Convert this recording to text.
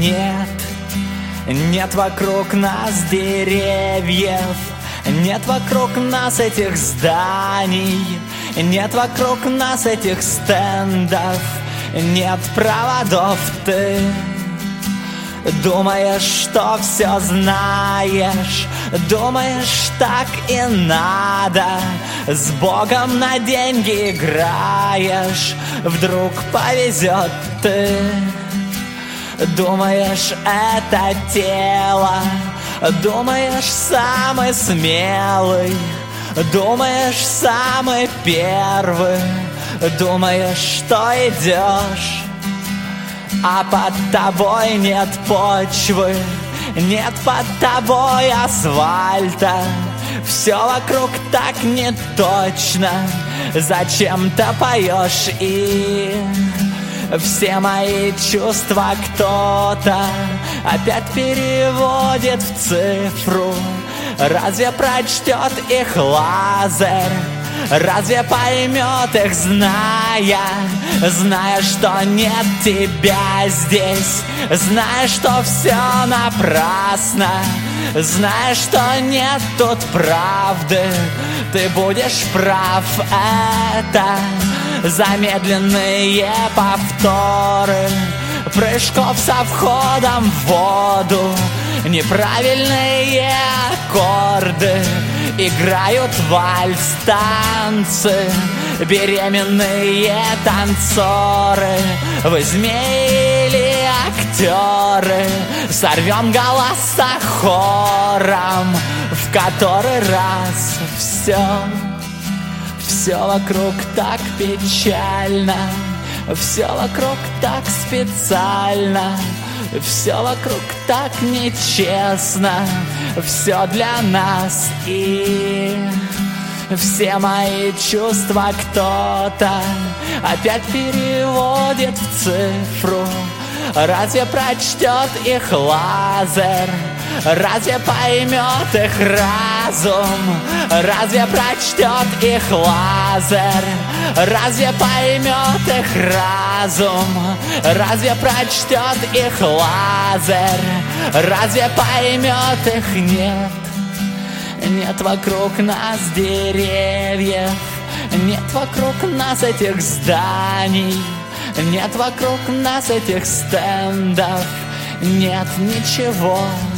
нет. Нет вокруг нас деревьев, нет вокруг нас этих зданий, нет вокруг нас этих стендов, нет проводов. Ты думаешь, что все знаешь, думаешь, так и надо, с Богом на деньги играешь, вдруг повезет. Ты думаешь, это тело, думаешь, самый смелый, думаешь, самый первый, думаешь, что идешь, а под тобой нет почвы, нет под тобой асфальта. Все вокруг так неточно, зачем-то поешь, и все мои чувства кто-то опять переводит в цифру. Разве прочтет их лазер? Разве поймет их, зная, что нет тебя здесь, зная, что все напрасно, зная, что нет тут правды? Ты будешь прав, это замедленные повторы прыжков со входом в воду, неправильные аккорды играют вальс, танцы, беременные танцоры. Вы змеи или актеры, сорвем голоса хором, в который раз все вокруг так печально, все вокруг так специально, все вокруг так нечестно, все для нас, и все мои чувства кто-то опять переводит в цифру. Разве прочтет их лазер? Разве поймет их разум? Разве прочтет их лазер? Разве поймет их разум? Разве прочтет их лазер? Разве поймет их? Нет. Нет вокруг нас деревьев, нет вокруг нас этих зданий, нет вокруг нас этих стендов, нет ничего.